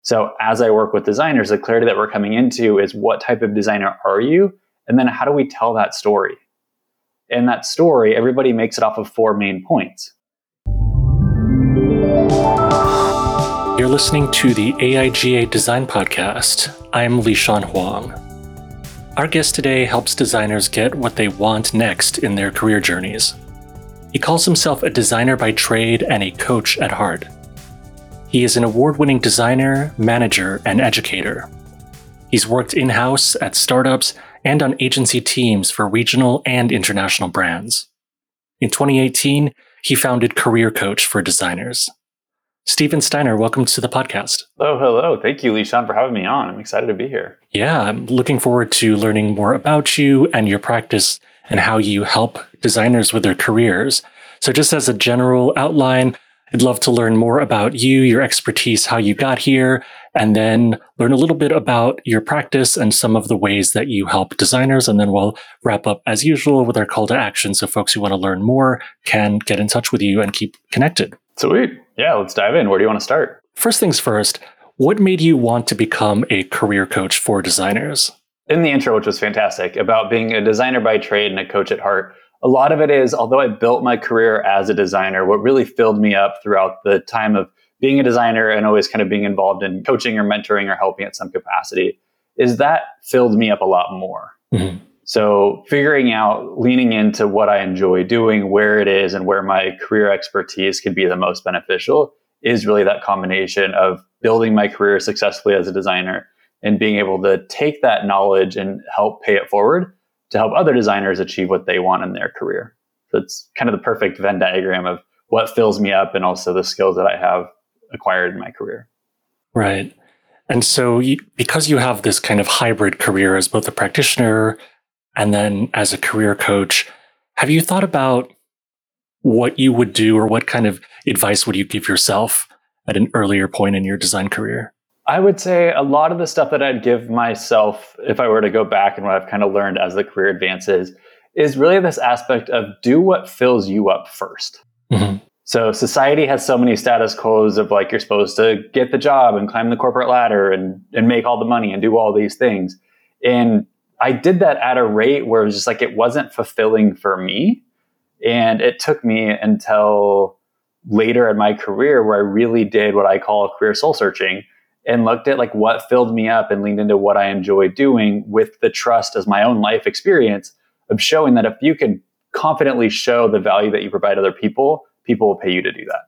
So as I work with designers, the clarity that we're coming into is what type of designer are you? And then how do we tell that story? And that story, everybody makes it off of 4 main points. You're listening to the AIGA Design Podcast. I'm Lishan Huang. Our guest today helps designers get what they want next in their career journeys. He calls himself a designer by trade and a coach at heart. He is an award-winning designer, manager, and educator. He's worked in-house at startups and on agency teams for regional and international brands. In 2018, he founded Career Coach for Designers. Steven Steiner, welcome to the podcast. Hello. Thank you, Lishan, for having me on. I'm excited to be here. Yeah, I'm looking forward to learning more about you and your practice and how you help designers with their careers. So just as a general outline, I'd love to learn more about you, your expertise, how you got here, and then learn a little bit about your practice and some of the ways that you help designers. And then we'll wrap up as usual with our call to action so folks who want to learn more can get in touch with you and keep connected. Sweet. Yeah, let's dive in. Where do you want to start? First things first, what made you want to become a career coach for designers? In the intro, which was fantastic, about being a designer by trade and a coach at heart, a lot of it is, although I built my career as a designer, what really filled me up throughout the time of being a designer and always kind of being involved in coaching or mentoring or helping at some capacity is that filled me up a lot more. Mm-hmm. So figuring out, leaning into what I enjoy doing, where it is and where my career expertise could be the most beneficial is really that combination of building my career successfully as a designer and being able to take that knowledge and help pay it forward to help other designers achieve what they want in their career. So it's kind of the perfect Venn diagram of what fills me up and also the skills that I have acquired in my career. Right. And so because you have this kind of hybrid career as both a practitioner and then as a career coach, have you thought about what you would do or what kind of advice would you give yourself at an earlier point in your design career? I would say a lot of the stuff that I'd give myself if I were to go back and what I've kind of learned as the career advances is really this aspect of do what fills you up first. Mm-hmm. So society has so many status quos of like you're supposed to get the job and climb the corporate ladder and make all the money and do all these things. And I did that at a rate where it was just like it wasn't fulfilling for me. And it took me until later in my career where I really did what I call career soul searching and looked at like what filled me up and leaned into what I enjoy doing with the trust as my own life experience of showing that if you can confidently show the value that you provide other people, people will pay you to do that.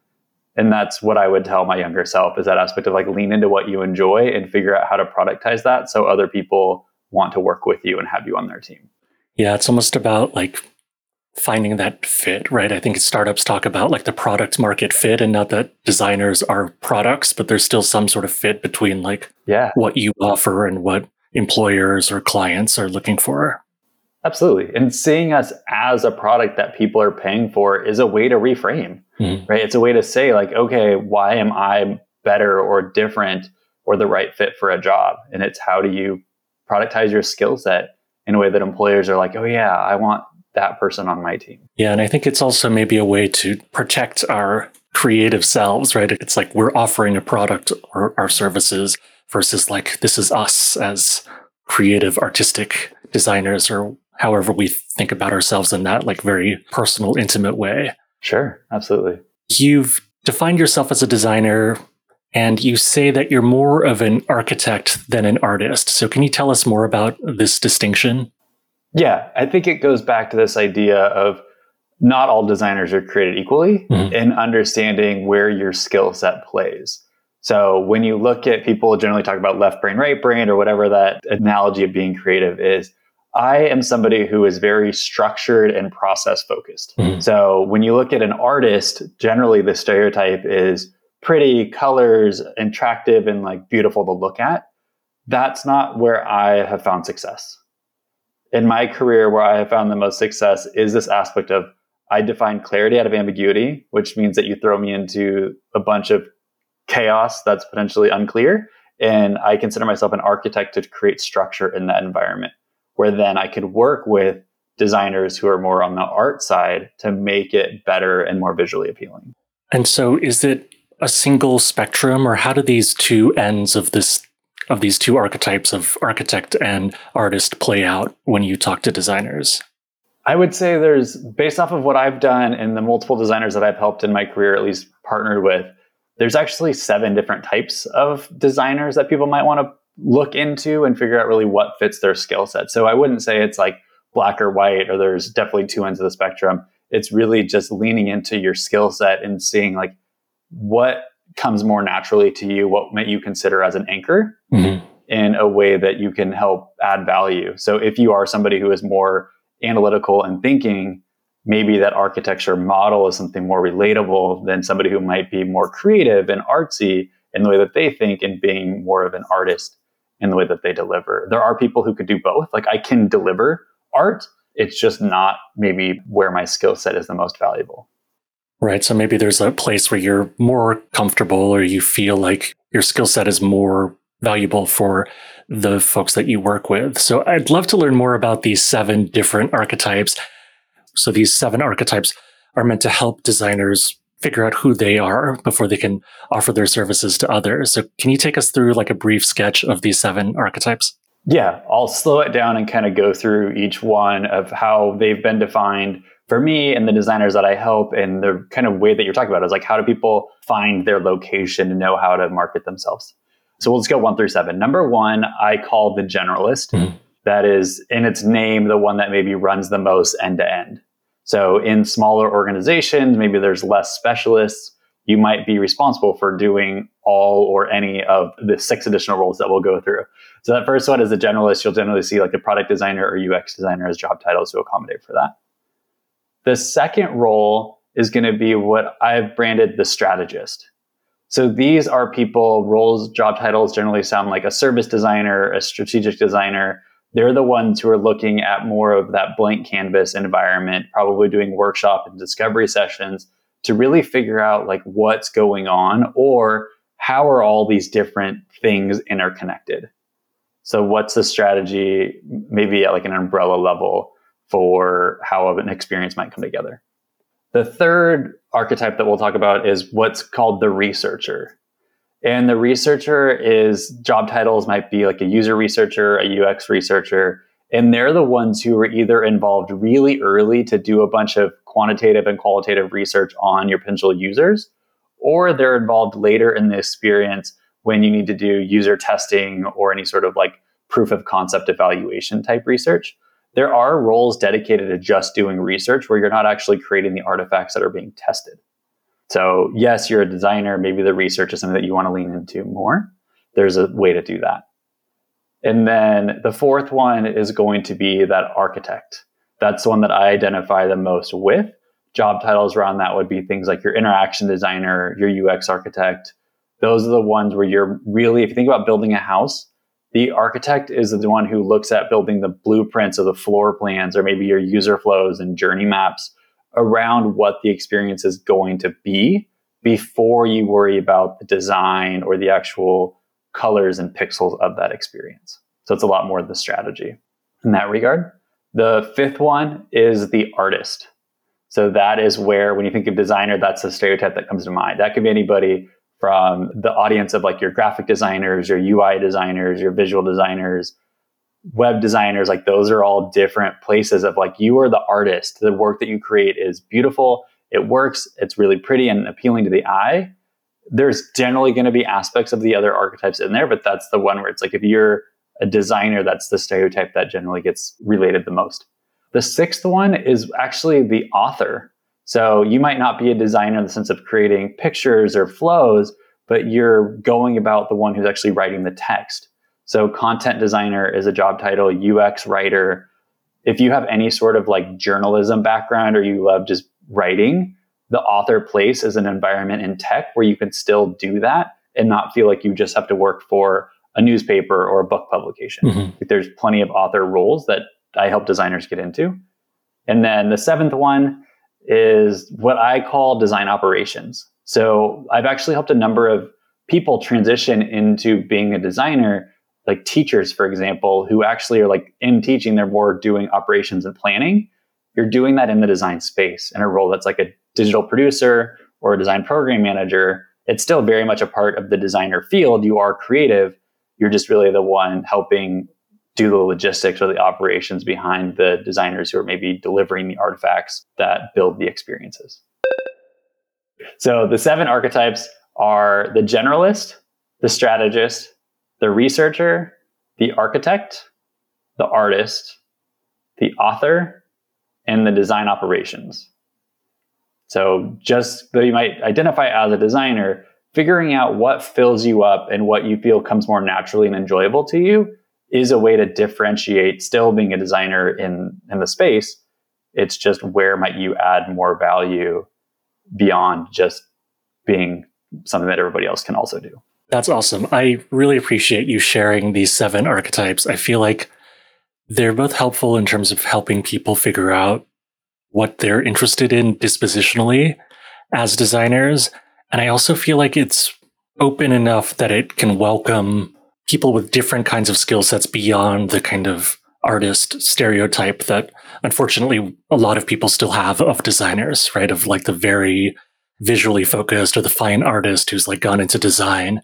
And that's what I would tell my younger self is that aspect of like lean into what you enjoy and figure out how to productize that so other people want to work with you and have you on their team. Yeah, it's almost about like finding that fit, right? I think startups talk about like the product market fit and not that designers are products, but there's still some sort of fit between like what you offer and what employers or clients are looking for. Absolutely. And seeing us as a product that people are paying for is a way to reframe, right? It's a way to say like, okay, why am I better or different or the right fit for a job? And it's how do you productize your skill set in a way that employers are like, oh yeah, I want that person on my team. Yeah. And I think it's also maybe a way to protect our creative selves, right? It's like we're offering a product or our services versus like, this is us as creative, artistic designers or however we think about ourselves in that like very personal, intimate way. Sure. Absolutely. You've defined yourself as a designer and you say that you're more of an architect than an artist. So can you tell us more about this distinction? Yeah, I think it goes back to this idea of not all designers are created equally and understanding where your skill set plays. So when you look at people generally talk about left brain, right brain, or whatever that analogy of being creative is, I am somebody who is very structured and process focused. So when you look at an artist, generally the stereotype is pretty, colors, attractive, and like beautiful to look at. That's not where I have found success. In my career, where I have found the most success is this aspect of I define clarity out of ambiguity, which means that you throw me into a bunch of chaos that's potentially unclear. And I consider myself an architect to create structure in that environment, where then I could work with designers who are more on the art side to make it better and more visually appealing. And so is it a single spectrum, or how do these two ends of these two archetypes of architect and artist play out when you talk to designers? I would say there's, based off of what I've done and the multiple designers that I've helped in my career, at least partnered with, there's actually 7 different types of designers that people might want to look into and figure out really what fits their skill set. So I wouldn't say it's like black or white, or there's definitely 2 ends of the spectrum. It's really just leaning into your skill set and seeing like what comes more naturally to you, what might you consider as an anchor in a way that you can help add value. So if you are somebody who is more analytical and thinking, maybe that architecture model is something more relatable than somebody who might be more creative and artsy in the way that they think and being more of an artist in the way that they deliver. There are people who could do both. Like I can deliver art. It's just not maybe where my skill set is the most valuable. Right. So maybe there's a place where you're more comfortable or you feel like your skill set is more valuable for the folks that you work with. So I'd love to learn more about these 7 different archetypes. So these 7 archetypes are meant to help designers figure out who they are before they can offer their services to others. So can you take us through like a brief sketch of these 7 archetypes? Yeah, I'll slow it down and kind of go through each one of how they've been defined for me and the designers that I help, and the kind of way that you're talking about is like, how do people find their location and know how to market themselves? So we'll just go 1 through 7. Number 1, I call the generalist. That is in its name, the one that maybe runs the most end to end. So in smaller organizations, maybe there's less specialists. You might be responsible for doing all or any of the 6 additional roles that we'll go through. So that first one is a generalist. You'll generally see like a product designer or UX designer as job titles to accommodate for that. The second role is going to be what I've branded the strategist. So these are people, roles, job titles generally sound like a service designer, a strategic designer. They're the ones who are looking at more of that blank canvas environment, probably doing workshop and discovery sessions to really figure out like what's going on or how are all these different things interconnected. So what's the strategy, maybe at like an umbrella level for how an experience might come together. The third archetype that we'll talk about is what's called the researcher. And the researcher is, job titles might be like a user researcher, a UX researcher, and they're the ones who are either involved really early to do a bunch of quantitative and qualitative research on your potential users, or they're involved later in the experience when you need to do user testing or any sort of like proof of concept evaluation type research. There are roles dedicated to just doing research where you're not actually creating the artifacts that are being tested. So yes, you're a designer. Maybe the research is something that you want to lean into more. There's a way to do that. And then the fourth one is going to be that architect. That's the one that I identify the most with. Job titles around that would be things like your interaction designer, your UX architect. Those are the ones where you're really, if you think about building a house, the architect is the one who looks at building the blueprints of the floor plans or maybe your user flows and journey maps around what the experience is going to be before you worry about the design or the actual colors and pixels of that experience. So it's a lot more of the strategy in that regard. The fifth one is the artist. So that is where, when you think of designer, that's the stereotype that comes to mind. That could be anybody from the audience of like your graphic designers, your UI designers, your visual designers, web designers. Like those are all different places of like, you are the artist. The work that you create is beautiful. It works. It's really pretty and appealing to the eye. There's generally going to be aspects of the other archetypes in there, but that's the one where it's like, if you're a designer, that's the stereotype that generally gets related the most. The sixth one is actually the author. So you might not be a designer in the sense of creating pictures or flows, but you're going about the one who's actually writing the text. So content designer is a job title, UX writer. If you have any sort of like journalism background or you love just writing, the author place is an environment in tech where you can still do that and not feel like you just have to work for a newspaper or a book publication. Mm-hmm. There's plenty of author roles that I help designers get into. And then the seventh one is what I call design operations. So I've actually helped a number of people transition into being a designer, like teachers, for example, who actually are like in teaching, they're more doing operations and planning. You're doing that in the design space in a role that's like a digital producer or a design program manager. it's still very much a part of the designer field. You are creative. You're just really the one helping do the logistics or the operations behind the designers who are maybe delivering the artifacts that build the experiences. So the 7 archetypes are the generalist, the strategist, the researcher, the architect, the artist, the author, and the design operations. So just though you might identify as a designer, figuring out what fills you up and what you feel comes more naturally and enjoyable to you is a way to differentiate still being a designer in the space. It's just where might you add more value beyond just being something that everybody else can also do. That's awesome. I really appreciate you sharing these 7 archetypes. I feel like they're both helpful in terms of helping people figure out what they're interested in dispositionally as designers. And I also feel like it's open enough that it can welcome people with different kinds of skill sets beyond the kind of artist stereotype that unfortunately a lot of people still have of designers, right? Of like the very visually focused or the fine artist who's like gone into design.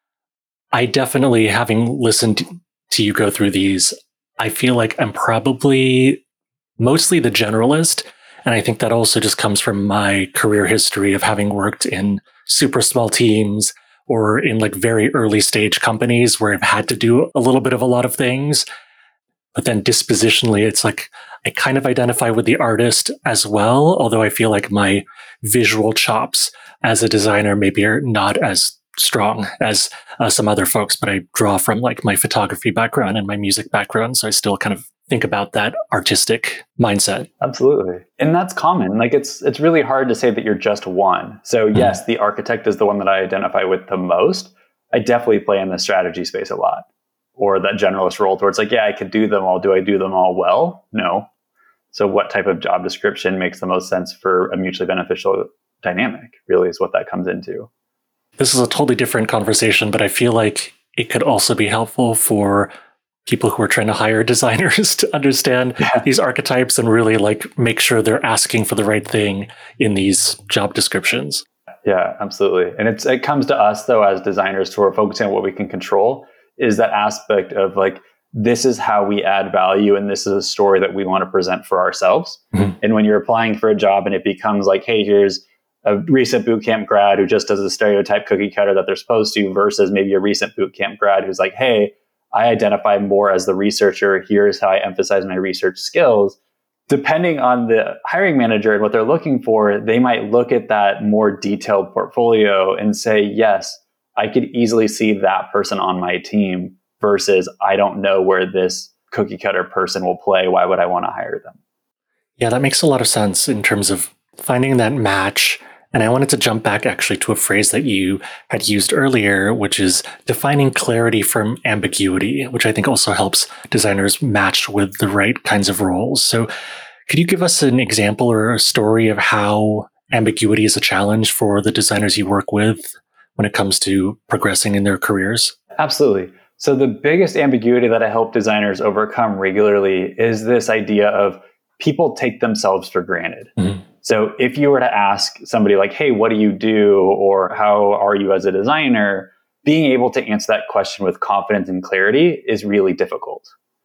I definitely, having listened to you go through these, I feel like I'm probably mostly the generalist. And I think that also just comes from my career history of having worked in super small teams or in like very early stage companies where I've had to do a little bit of a lot of things. But then dispositionally, it's like I kind of identify with the artist as well, although I feel like my visual chops as a designer maybe are not as strong as some other folks, but I draw from like my photography background and my music background. So I still kind of think about that artistic mindset. Absolutely. And that's common. Like it's really hard to say that you're just one. So yes, the architect is the one that I identify with the most. I definitely play in the strategy space a lot, or that generalist role where it's like, yeah, I could do them all. Do I do them all well? No. So what type of job description makes the most sense for a mutually beneficial dynamic really is what that comes into. This is a totally different conversation, but I feel like it could also be helpful for people who are trying to hire designers to understand these archetypes and really like make sure they're asking for the right thing in these job descriptions. Yeah, absolutely. And it comes to us though, as designers, who are focusing on what we can control, is that aspect of like, this is how we add value and this is a story that we want to present for ourselves. Mm-hmm. And when you're applying for a job and it becomes like, hey, here's a recent bootcamp grad who just does a stereotype cookie cutter that they're supposed to, versus maybe a recent bootcamp grad who's like, hey, I identify more as the researcher. Here's how I emphasize my research skills. Depending on the hiring manager and what they're looking for, they might look at that more detailed portfolio and say, yes, I could easily see that person on my team, versus I don't know where this cookie cutter person will play. Why would I want to hire them? Yeah, that makes a lot of sense in terms of finding that match. And I wanted to jump back actually to a phrase that you had used earlier, which is defining clarity from ambiguity, which I think also helps designers match with the right kinds of roles. So could you give us an example or a story of how ambiguity is a challenge for the designers you work with when it comes to progressing in their careers? Absolutely. So the biggest ambiguity that I help designers overcome regularly is this idea of people take themselves for granted. Mm-hmm. So if you were to ask somebody like, hey, what do you do? Or how are you as a designer? Being able to answer that question with confidence and clarity is really difficult.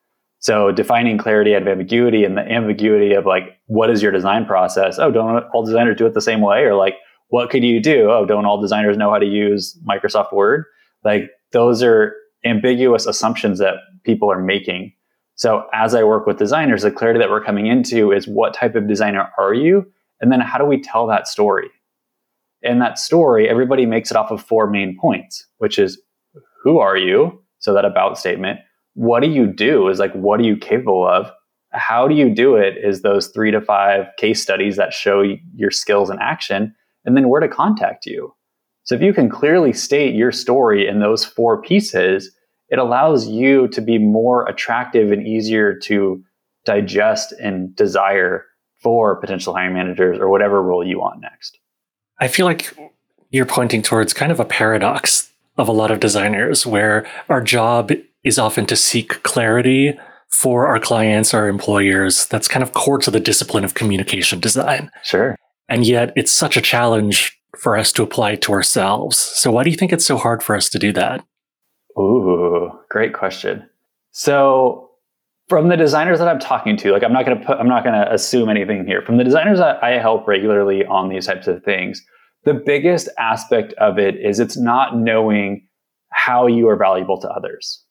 So defining clarity out of ambiguity, and the ambiguity of like, what is your design process? Oh, don't all designers do it the same way? Or like, what could you do? Oh, don't all designers know how to use Microsoft Word? Like, those are ambiguous assumptions that people are making. So as I work with designers, the clarity that we're coming into is, what type of designer are you? And then how do we tell that story? And that story, everybody makes it off of 4 main points, which is, who are you? So that about statement. What do you do is like, what are you capable of? How do you do it is those 3 to 5 case studies that show your skills in action, and then where to contact you. So if you can clearly state your story in those 4 pieces, it allows you to be more attractive and easier to digest and desire for potential hiring managers or whatever role you want next. I feel like you're pointing towards kind of a paradox of a lot of designers, where our job is often to seek clarity for our clients, our employers. That's kind of core to the discipline of communication design. Sure. And yet it's such a challenge for us to apply to ourselves. So why do you think it's so hard for us to do that? Ooh, great question. So from the designers that I'm talking to, like I'm not going to assume anything here. From the designers that I help regularly on these types of things, the biggest aspect of it is it's not knowing how you are valuable to others.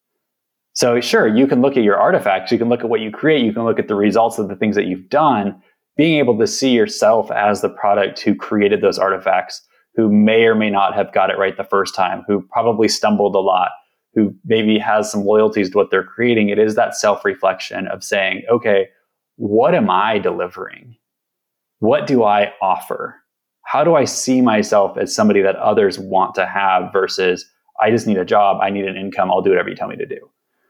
So sure, you can look at your artifacts, you can look at what you create, you can look at the results of the things that you've done. Being able to see yourself as the product who created those artifacts, who may or may not have got it right the first time, who probably stumbled a lot, who maybe has some loyalties to what they're creating. It is that self-reflection of saying, okay, what am I delivering? What do I offer? How do I see myself as somebody that others want to have versus I just need a job, I need an income, I'll do whatever you tell me to do.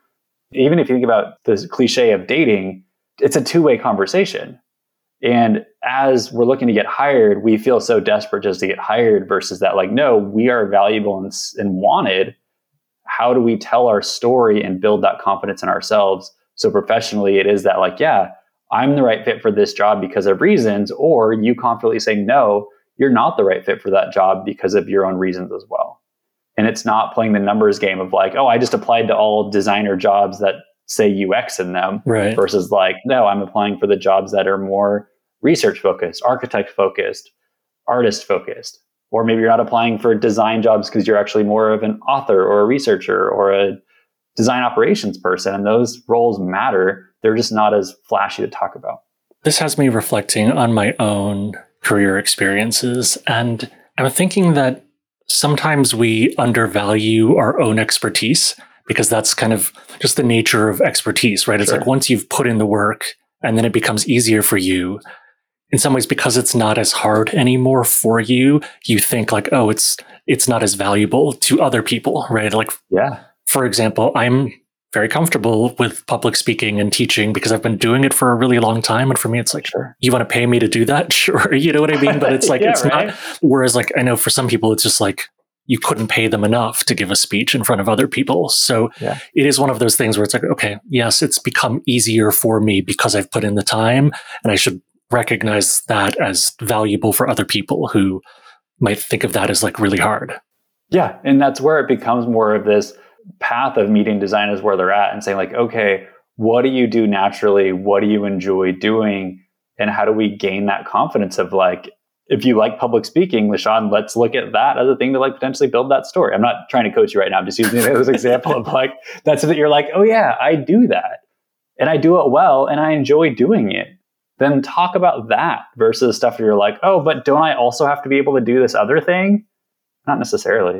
Even if you think about this cliche of dating, it's a two-way conversation. And as we're looking to get hired, we feel so desperate just to get hired versus that, like, no, we are valuable and wanted. How do we tell our story and build that confidence in ourselves? So professionally, it is that like, yeah, I'm the right fit for this job because of reasons, or you confidently say, no, you're not the right fit for that job because of your own reasons as well. And it's not playing the numbers game of like, oh, I just applied to all designer jobs that say UX in them, right? Versus like, no, I'm applying for the jobs that are more research focused, architect focused, artist focused. Or maybe you're not applying for design jobs because you're actually more of an author or a researcher or a design operations person. And those roles matter. They're just not as flashy to talk about. This has me reflecting on my own career experiences. And I'm thinking that sometimes we undervalue our own expertise because that's kind of just the nature of expertise, right? It's like once you've put in the work and then it becomes easier for you, in some ways, because it's not as hard anymore for you, you think like, oh, it's not as valuable to other people, right? Like, yeah. For example, I'm very comfortable with public speaking and teaching because I've been doing it for a really long time. And for me, it's like, you want to pay me to do that? Sure. You know what I mean? But it's like, it's right? not. Whereas like, I know for some people, it's just like, you couldn't pay them enough to give a speech in front of other people. So it is one of those things where it's like, okay, yes, it's become easier for me because I've put in the time, and I should recognize that as valuable for other people who might think of that as like really hard. Yeah. And that's where it becomes more of this path of meeting designers where they're at and saying like, okay, what do you do naturally? What do you enjoy doing? And how do we gain that confidence of like, if you like public speaking, LaShawn, let's look at that as a thing to like potentially build that story. I'm not trying to coach you right now. I'm just using it as an example of like, that's that you're like, oh yeah, I do that. And I do it well and I enjoy doing it. Then talk about that versus stuff where you're like, oh, but don't I also have to be able to do this other thing? Not necessarily.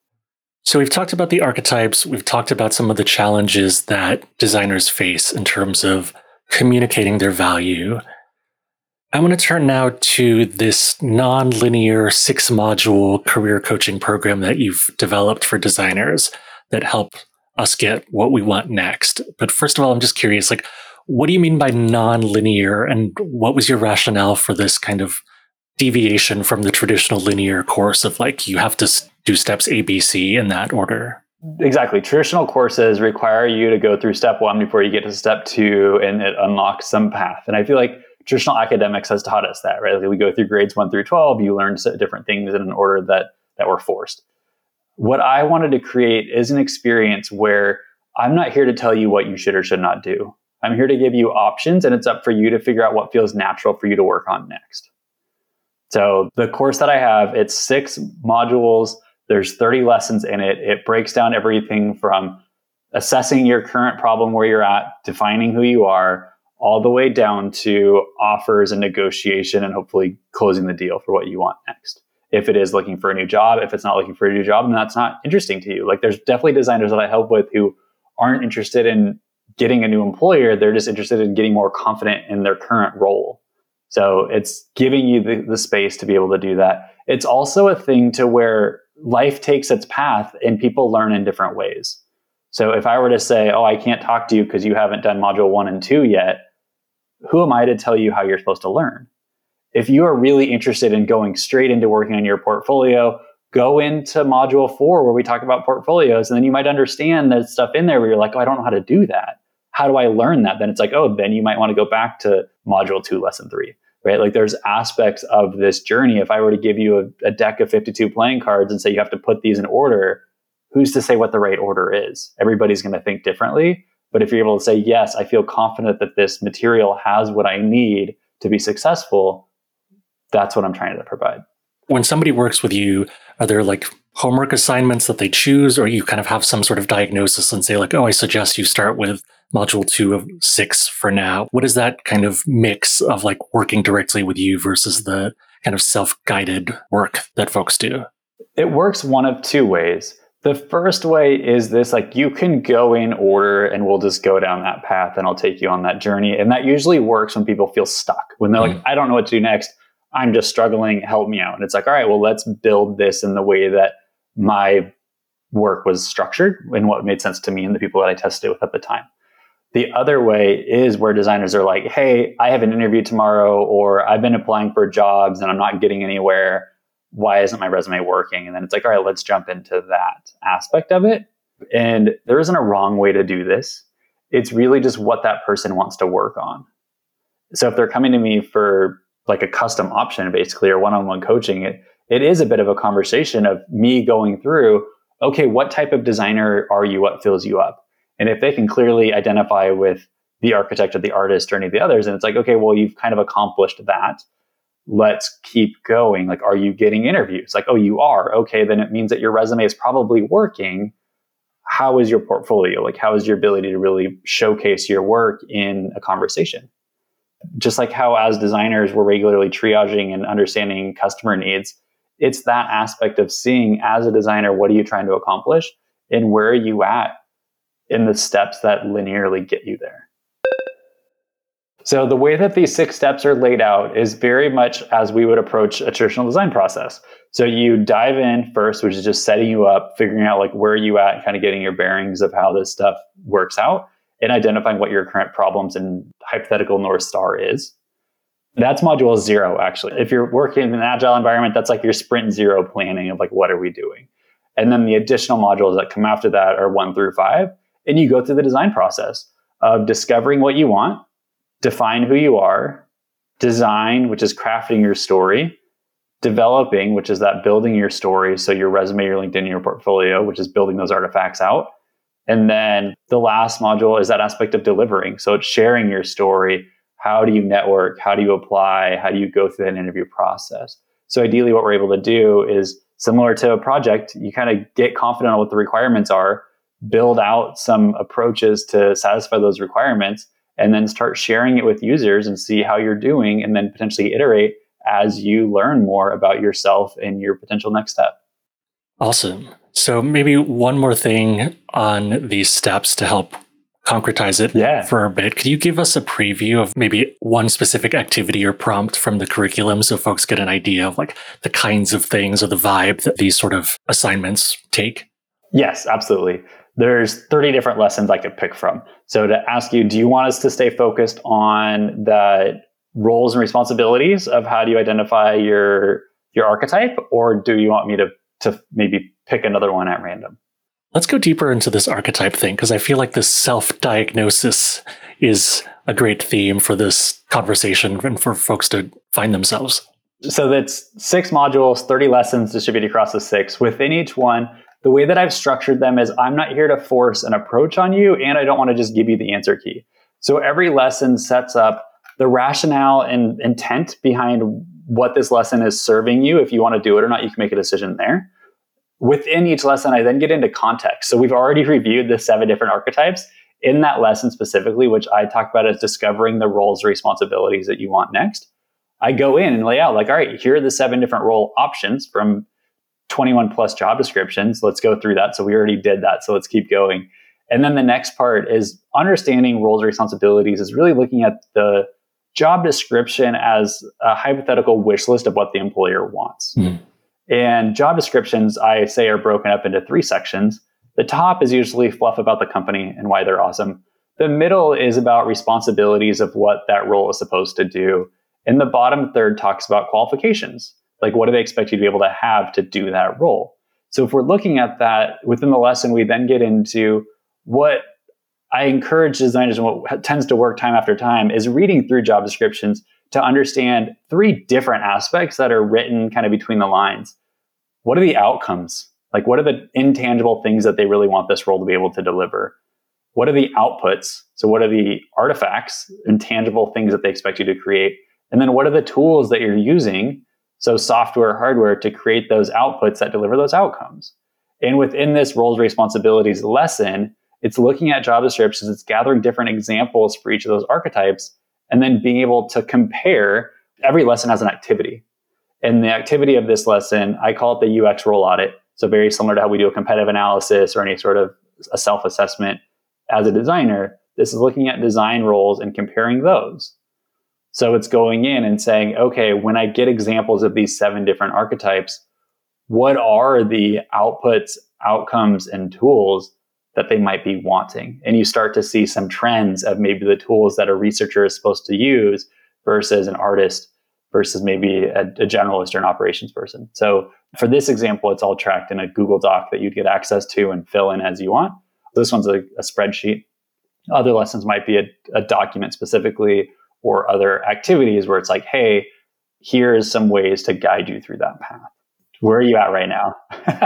So we've talked about the archetypes. We've talked about some of the challenges that designers face in terms of communicating their value. I want to turn now to this non-linear 6-module career coaching program that you've developed for designers that help us get what we want next. But first of all, I'm just curious, like, what do you mean by non-linear, and what was your rationale for this kind of deviation from the traditional linear course of like, you have to do steps A, B, C in that order? Exactly. Traditional courses require you to go through step 1 before you get to step 2, and it unlocks some path. And I feel like traditional academics has taught us that, right? Like we go through grades 1 through 12, you learn different things in an order that were forced. What I wanted to create is an experience where I'm not here to tell you what you should or should not do. I'm here to give you options, and it's up for you to figure out what feels natural for you to work on next. So the course that I have, it's 6 modules. There's 30 lessons in it. It breaks down everything from assessing your current problem where you're at, defining who you are, all the way down to offers and negotiation and hopefully closing the deal for what you want next. If it is looking for a new job, if it's not looking for a new job, then that's not interesting to you. Like there's definitely designers that I help with who aren't interested in getting a new employer. They're just interested in getting more confident in their current role. So it's giving you the space to be able to do that. It's also a thing to where life takes its path and people learn in different ways. So if I were to say, oh, I can't talk to you because you haven't done module 1 and 2 yet, who am I to tell you how you're supposed to learn? If you are really interested in going straight into working on your portfolio, go into module 4 where we talk about portfolios, and then you might understand there's stuff in there where you're like, oh, I don't know how to do that. How do I learn that? Then it's like, oh, then you might want to go back to module 2, lesson 3. right? Like there's aspects of this journey. If I were to give you a deck of 52 playing cards and say you have to put these in order, who's to say what the right order is? Everybody's going to think differently. But if you're able to say, yes, I feel confident that this material has what I need to be successful, that's what I'm trying to provide. When somebody works with you, are there like homework assignments that they choose, or you kind of have some sort of diagnosis and say like, oh, I suggest you start with module 2 of 6 for now? What is that kind of mix of like working directly with you versus the kind of self-guided work that folks do? It works one of two ways. The first way is this, like you can go in order and we'll just go down that path and I'll take you on that journey. And that usually works when people feel stuck, when they're like, I don't know what to do next. I'm just struggling. Help me out. And it's like, all right, well, let's build this in the way that my work was structured and what made sense to me and the people that I tested it with at the time. The other way is where designers are like, hey, I have an interview tomorrow, or I've been applying for jobs and I'm not getting anywhere. Why isn't my resume working? And then it's like, all right, let's jump into that aspect of it. And there isn't a wrong way to do this. It's really just what that person wants to work on. So if they're coming to me for like a custom option, basically, or one-on-one coaching, it is a bit of a conversation of me going through, okay, what type of designer are you? What fills you up? And if they can clearly identify with the architect or the artist or any of the others, and it's like, okay, well, you've kind of accomplished that. Let's keep going. Like, are you getting interviews? Like, oh, you are. Okay, then it means that your resume is probably working. How is your portfolio? Like, how is your ability to really showcase your work in a conversation? Just like how as designers, we're regularly triaging and understanding customer needs. It's that aspect of seeing as a designer, what are you trying to accomplish and where are you at in the steps that linearly get you there? So the way that these 6 steps are laid out is very much as we would approach a traditional design process. So you dive in first, which is just setting you up, figuring out like where are you at, kind of getting your bearings of how this stuff works out and identifying what your current problems and hypothetical North Star is. That's module 0, actually. If you're working in an agile environment, that's like your sprint 0 planning of like, what are we doing? And then the additional modules that come after that are 1 through 5. And you go through the design process of discovering what you want, define who you are, design, which is crafting your story, developing, which is that building your story. So your resume, your LinkedIn, your portfolio, which is building those artifacts out. And then the last module is that aspect of delivering. So it's sharing your story. How do you network? How do you apply? How do you go through that interview process? So ideally what we're able to do is similar to a project, you kind of get confident on what the requirements are, build out some approaches to satisfy those requirements, and then start sharing it with users and see how you're doing, and then potentially iterate as you learn more about yourself and your potential next step. Awesome. So maybe one more thing on these steps to help concretize it for a bit. Could you give us a preview of maybe one specific activity or prompt from the curriculum so folks get an idea of like the kinds of things or the vibe that these sort of assignments take? Yes, absolutely. There's 30 different lessons I could pick from. So to ask you, do you want us to stay focused on the roles and responsibilities of how do you identify your archetype, or do you want me to maybe pick another one at random? Let's go deeper into this archetype thing, because I feel like this self-diagnosis is a great theme for this conversation and for folks to find themselves. So that's 6 modules, 30 lessons distributed across the 6. Within each one, the way that I've structured them is I'm not here to force an approach on you, and I don't want to just give you the answer key. So every lesson sets up the rationale and intent behind what this lesson is serving you. If you want to do it or not, you can make a decision there. Within each lesson, I then get into context. So we've already reviewed the 7 different archetypes. In that lesson specifically, which I talk about as discovering the roles or responsibilities that you want next, I go in and lay out like, all right, here are the 7 different role options from 21 plus job descriptions. Let's go through that. So we already did that. So let's keep going. And then the next part is understanding roles and responsibilities is really looking at the job description as a hypothetical wish list of what the employer wants. Mm-hmm. And job descriptions, I say, are broken up into 3 sections. The top is usually fluff about the company and why they're awesome. The middle is about responsibilities of what that role is supposed to do. And the bottom third talks about qualifications. Like, what do they expect you to be able to have to do that role? So if we're looking at that within the lesson, we then get into what I encourage designers, and what tends to work time after time, is reading through job descriptions to understand 3 different aspects that are written kind of between the lines. What are the outcomes? Like, what are the intangible things that they really want this role to be able to deliver? What are the outputs? So what are the artifacts, intangible things that they expect you to create? And then what are the tools that you're using, so software, hardware, to create those outputs that deliver those outcomes? And within this roles responsibilities lesson, it's looking at job descriptions, it's gathering different examples for each of those archetypes, and then being able to compare. Every lesson has an activity. And the activity of this lesson, I call it the UX role audit. So very similar to how we do a competitive analysis or any sort of a self-assessment as a designer. This is looking at design roles and comparing those. So it's going in and saying, okay, when I get examples of these 7 different archetypes, what are the outputs, outcomes, and tools that they might be wanting? And you start to see some trends of maybe the tools that a researcher is supposed to use versus an artist versus maybe a generalist or an operations person. So for this example, it's all tracked in a Google Doc that you'd get access to and fill in as you want. This one's a spreadsheet. Other lessons might be a document specifically, or other activities where it's like, hey, here's some ways to guide you through that path. Where are you at right now?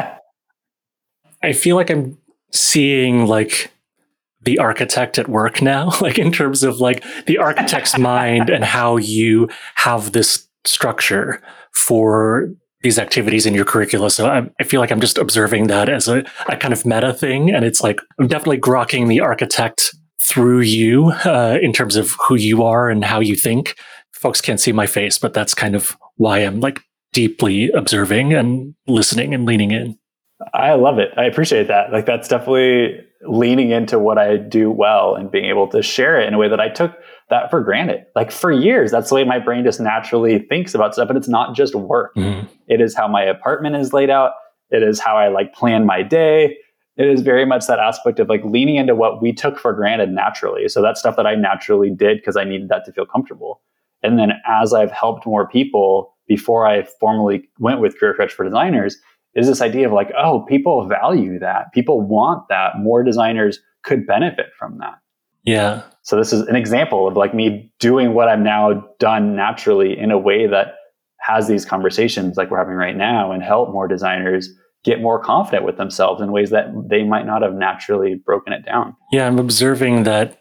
I feel like I'm seeing like the architect at work now, like in terms of like the architect's mind and how you have this structure for these activities in your curricula. So I feel like I'm just observing that as a kind of meta thing. And it's like, I'm definitely grokking the architect through you in terms of who you are and how you think. Folks can't see my face, but that's kind of why I'm like deeply observing and listening and leaning in. I love it. I appreciate that. Like, that's definitely leaning into what I do well and being able to share it in a way that I took that for granted. Like, for years, that's the way my brain just naturally thinks about stuff. And it's not just work. Mm-hmm. It is how my apartment is laid out. It is how I like plan my day. It is very much that aspect of like leaning into what we took for granted naturally. So that's stuff that I naturally did because I needed that to feel comfortable. And then as I've helped more people before I formally went with Career Coach for Designers, is this idea of like, oh, people value that. People want that. More designers could benefit from that. Yeah. So this is an example of like me doing what I've now done naturally in a way that has these conversations like we're having right now and help more designers get more confident with themselves in ways that they might not have naturally broken it down. Yeah, I'm observing that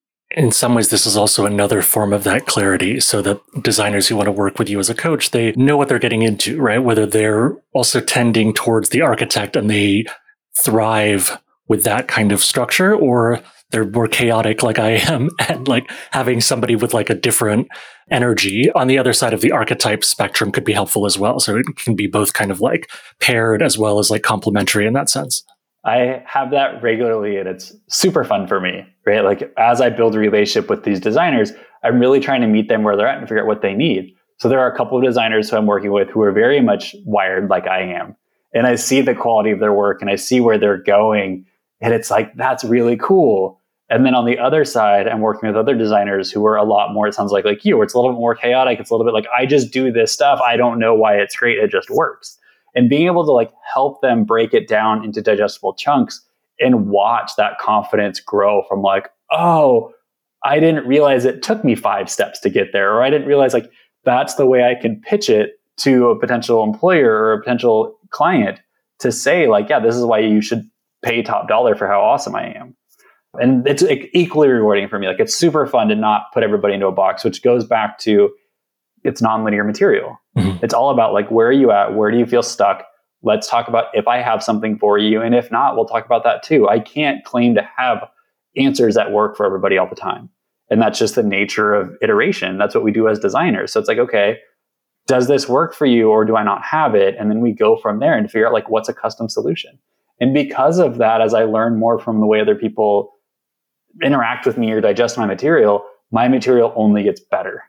in some ways, this is also another form of that clarity, so that designers who want to work with you as a coach, they know what they're getting into, right? Whether they're also tending towards the architect and they thrive with that kind of structure, or they're more chaotic like I am and like having somebody with like a different energy on the other side of the archetype spectrum could be helpful as well. So it can be both kind of like paired as well as like complementary in that sense. I have that regularly and it's super fun for me, right? Like as I build a relationship with these designers, I'm really trying to meet them where they're at and figure out what they need. So there are a couple of designers who I'm working with who are very much wired like I am. And I see the quality of their work and I see where they're going. And it's like, that's really cool. And then on the other side, I'm working with other designers who are a lot more, it sounds like you, where it's a little bit more chaotic. It's a little bit like, I just do this stuff. I don't know why it's great. It just works. And being able to like help them break it down into digestible chunks and watch that confidence grow from like, oh, I didn't realize it took me 5 steps to get there. Or I didn't realize like that's the way I can pitch it to a potential employer or a potential client to say like, yeah, this is why you should pay top dollar for how awesome I am. And it's equally rewarding for me. Like it's super fun to not put everybody into a box, which goes back to it's nonlinear material. Mm-hmm. It's all about like, where are you at? Where do you feel stuck? Let's talk about if I have something for you. And if not, we'll talk about that too. I can't claim to have answers that work for everybody all the time. And that's just the nature of iteration. That's what we do as designers. So it's like, okay, does this work for you or do I not have it? And then we go from there and figure out like, what's a custom solution? And because of that, as I learn more from the way other people interact with me or digest my material only gets better.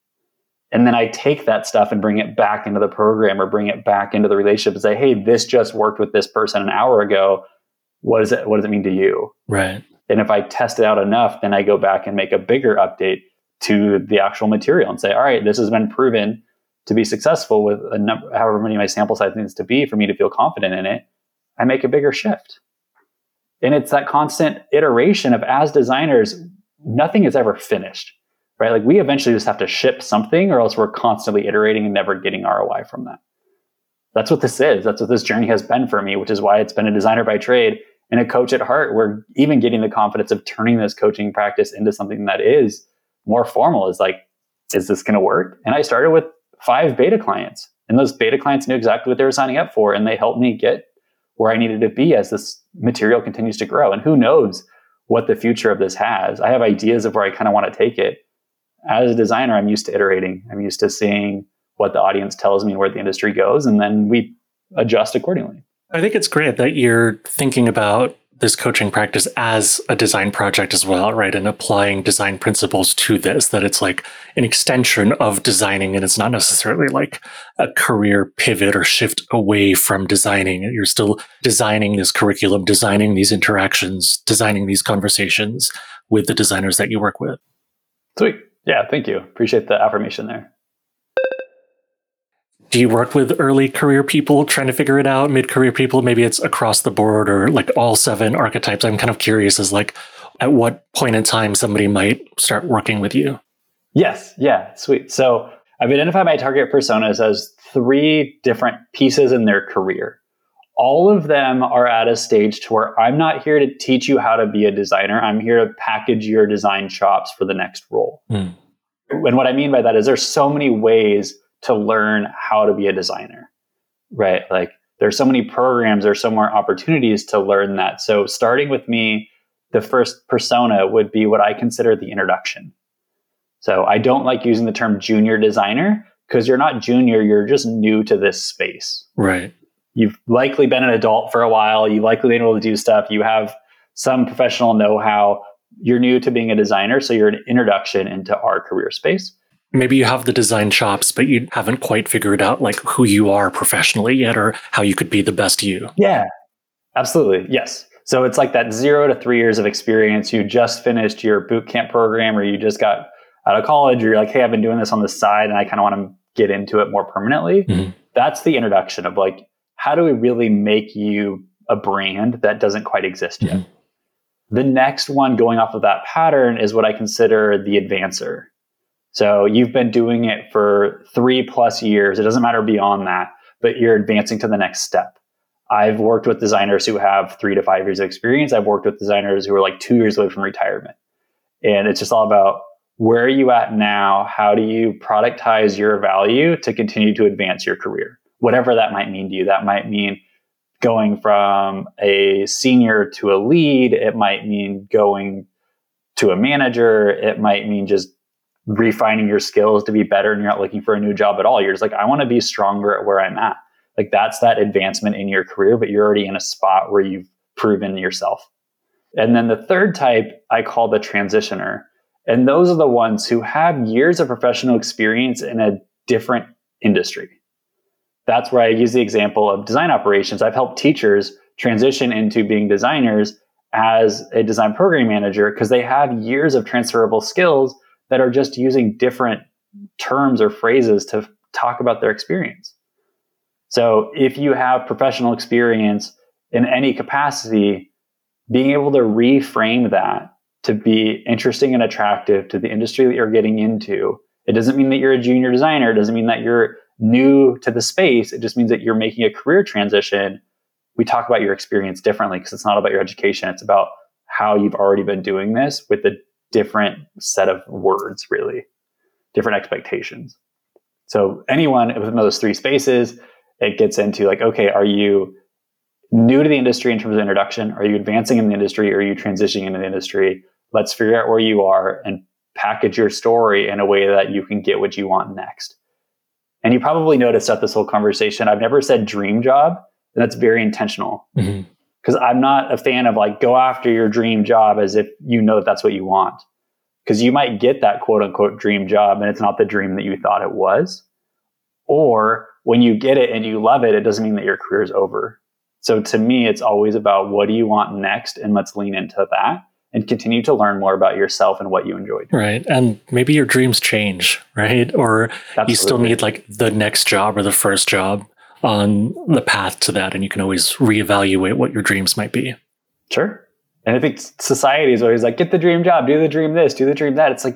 And then I take that stuff and bring it back into the program or bring it back into the relationship and say, hey, this just worked with this person an hour ago. What does it mean to you? Right. And if I test it out enough, then I go back and make a bigger update to the actual material and say, all right, this has been proven to be successful with a number, however many my sample size needs to be for me to feel confident in it. I make a bigger shift. And it's that constant iteration of, as designers, nothing is ever finished. right? Like we eventually just have to ship something, or else we're constantly iterating and never getting ROI from that. That's what this is. That's what this journey has been for me, which is why it's been a designer by trade and a coach at heart. We're even getting the confidence of turning this coaching practice into something that is more formal. Is like, is this going to work? And I started with 5 beta clients, and those beta clients knew exactly what they were signing up for, and they helped me get where I needed to be as this material continues to grow. And who knows what the future of this has. I have ideas of where I kind of want to take it. As a designer, I'm used to iterating. I'm used to seeing what the audience tells me and where the industry goes, and then we adjust accordingly. I think it's great that you're thinking about this coaching practice as a design project as well, right? And applying design principles to this, that it's like an extension of designing, and it's not necessarily like a career pivot or shift away from designing. You're still designing this curriculum, designing these interactions, designing these conversations with the designers that you work with. Sweet. Yeah, thank you. Appreciate the affirmation there. Do you work with early career people trying to figure it out, mid-career people? Maybe it's across the board or like all 7 archetypes. I'm kind of curious as like at what point in time somebody might start working with you. Yes. Yeah. Sweet. So I've identified my target personas as 3 different pieces in their career. All of them are at a stage to where I'm not here to teach you how to be a designer. I'm here to package your design chops for the next role. And what I mean by that is there's so many ways to learn how to be a designer, right? Like there's so many programs, there's so more opportunities to learn that. So starting with me, the first persona would be what I consider the introduction. So I don't like using the term junior designer because you're not junior, you're just new to this space. Right. You've likely been an adult for a while. You've likely been able to do stuff. You have some professional know-how. You're new to being a designer, so you're an introduction into our career space. Maybe you have the design chops, but you haven't quite figured out like who you are professionally yet or how you could be the best you. Yeah, absolutely. Yes. So it's like that 0 to 3 years of experience. You just finished your boot camp program, or you just got out of college, or you're like, hey, I've been doing this on the side and I kind of want to get into it more permanently. That's the introduction of like, how do we really make you a brand that doesn't quite exist yet? The next one going off of that pattern is what I consider the advancer. So you've been doing it for 3+ years. It doesn't matter beyond that, but you're advancing to the next step. I've worked with designers who have 3 to 5 years of experience. I've worked with designers who are like 2 years away from retirement. And it's just all about where are you at now? How do you productize your value to continue to advance your career? Whatever that might mean to you. That might mean going from a senior to a lead. It might mean going to a manager. It might mean just refining your skills to be better, and you're not looking for a new job at all. You're just like, I want to be stronger at where I'm at. Like that's that advancement in your career, but you're already in a spot where you've proven yourself. And then the third type I call the transitioner. And those are the ones who have years of professional experience in a different industry. That's where I use the example of design operations. I've helped teachers transition into being designers as a design program manager because they have years of transferable skills that are just using different terms or phrases to talk about their experience. So if you have professional experience in any capacity, being able to reframe that to be interesting and attractive to the industry that you're getting into, it doesn't mean that you're a junior designer. It doesn't mean that you're new to the space. It just means that you're making a career transition. We talk about your experience differently because it's not about your education. It's about how you've already been doing this with the different set of words, really, different expectations. So anyone within those 3 spaces, it gets into like, okay, are you new to the industry in terms of introduction? Are you advancing in the industry? Or are you transitioning into the industry? Let's figure out where you are and package your story in a way that you can get what you want next. And you probably noticed at this whole conversation, I've never said dream job, and that's very intentional. Because I'm not a fan of like, go after your dream job as if you know that that's what you want. Because you might get that quote unquote dream job and it's not the dream that you thought it was. Or when you get it and you love it, it doesn't mean that your career is over. So to me, it's always about what do you want next? And let's lean into that and continue to learn more about yourself and what you enjoyed. Right. And maybe your dreams change, right? Or Absolutely. You still need like the next job or the first job on the path to that. And you can always reevaluate what your dreams might be. Sure. And I think society is always like, get the dream job, do the dream this, do the dream that. It's like,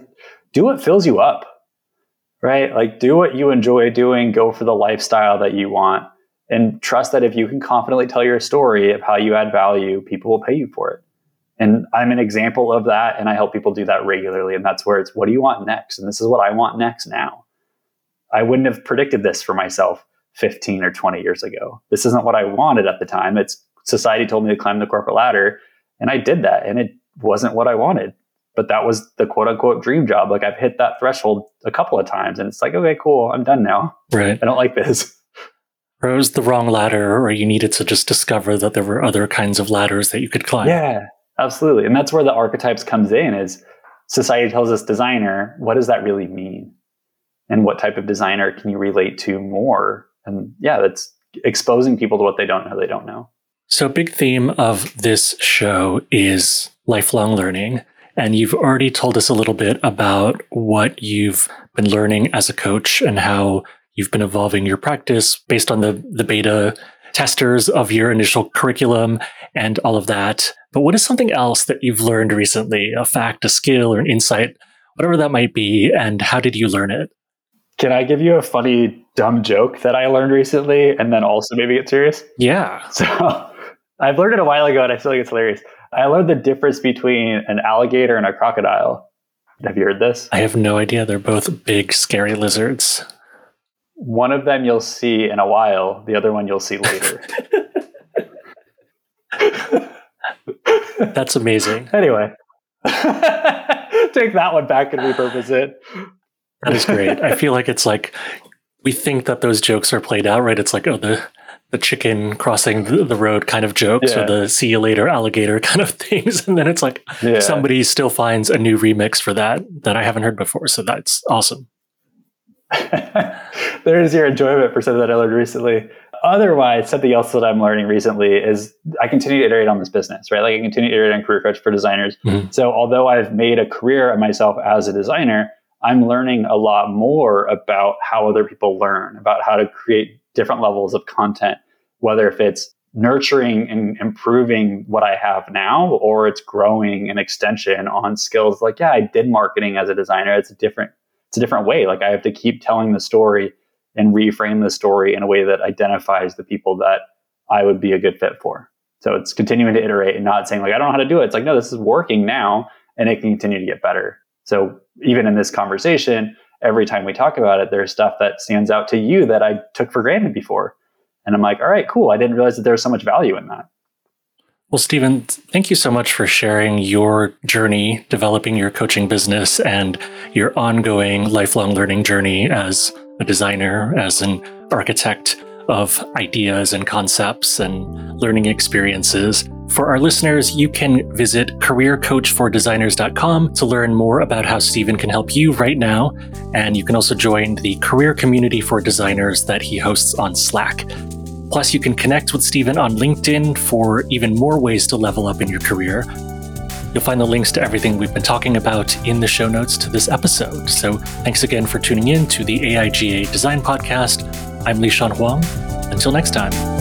do what fills you up, right? Like do what you enjoy doing, go for the lifestyle that you want, and trust that if you can confidently tell your story of how you add value, people will pay you for it. And I'm an example of that. And I help people do that regularly. And that's where it's, what do you want next? And this is what I want next now. I wouldn't have predicted this for myself 15 or 20 years ago. This isn't what I wanted at the time. It's society told me to climb the corporate ladder. And I did that. And it wasn't what I wanted. But that was the quote unquote dream job. Like I've hit that threshold a couple of times. And it's like, okay, cool. I'm done now. Right. I don't like this. Or it was the wrong ladder, or you needed to just discover that there were other kinds of ladders that you could climb. Yeah. Absolutely. And that's where the archetypes comes in, is society tells us designer. What does that really mean? And what type of designer can you relate to more? And yeah, that's exposing people to what they don't know. So a big theme of this show is lifelong learning. And you've already told us a little bit about what you've been learning as a coach and how you've been evolving your practice based on the beta testers of your initial curriculum and all of that. But what is something else that you've learned recently, a fact, a skill, or an insight, whatever that might be, and how did you learn it? Can I give you a funny, dumb joke that I learned recently and then also maybe get serious? Yeah. So I've learned it a while ago and I feel like it's hilarious. I learned the difference between an alligator and a crocodile. Have you heard this? I have no idea. They're both big, scary lizards. One of them you'll see in a while. The other one you'll see later. That's amazing. Anyway, take that one back and repurpose it. That is great. I feel like it's like we think that those jokes are played out, right? It's like, oh, the chicken crossing the road kind of jokes, or the see you later alligator kind of things. And then it's like somebody still finds a new remix for that I haven't heard before. So that's awesome. There's your enjoyment for something that I learned recently. Otherwise, something else that I'm learning recently is I continue to iterate on this business, right? Like I continue to iterate on Career Coach for Designers. Mm-hmm. So although I've made a career of myself as a designer, I'm learning a lot more about how other people learn, about how to create different levels of content, whether if it's nurturing and improving what I have now, or it's growing an extension on skills. Like, yeah, I did marketing as a designer. It's a different way. Like I have to keep telling the story and reframe the story in a way that identifies the people that I would be a good fit for. So it's continuing to iterate and not saying like, I don't know how to do it. It's like, no, this is working now and it can continue to get better. So even in this conversation, every time we talk about it, there's stuff that stands out to you that I took for granted before. And I'm like, all right, cool. I didn't realize that there was so much value in that. Well, Stephen, thank you so much for sharing your journey, developing your coaching business and your ongoing lifelong learning journey as a designer, as an architect of ideas and concepts and learning experiences. For our listeners, you can visit careercoachfordesigners.com to learn more about how Stephen can help you right now. And you can also join the career community for designers that he hosts on Slack. Plus, you can connect with Stephen on LinkedIn for even more ways to level up in your career. You'll find the links to everything we've been talking about in the show notes to this episode. So thanks again for tuning in to the AIGA Design Podcast. I'm Lishan Huang. Until next time.